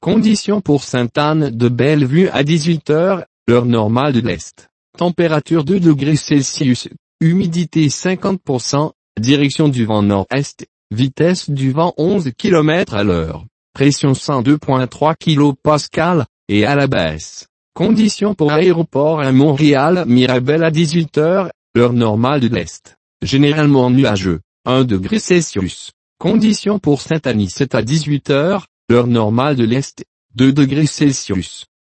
Conditions pour Sainte-Anne-de-Bellevue à 18 h, heure normale de l'Est. Température 2 degrés Celsius, humidité 50%, direction du vent nord-est, vitesse du vent 11 km à l'heure, pression 102.3 kPa, et à la baisse. Conditions pour aéroport à Montréal-Mirabel à 18 h, heure normale de l'Est. Généralement nuageux, 1 degré Celsius. Conditions pour Saint-Anicet à 18 h, heure normale de l'Est, 2 degrés Celsius.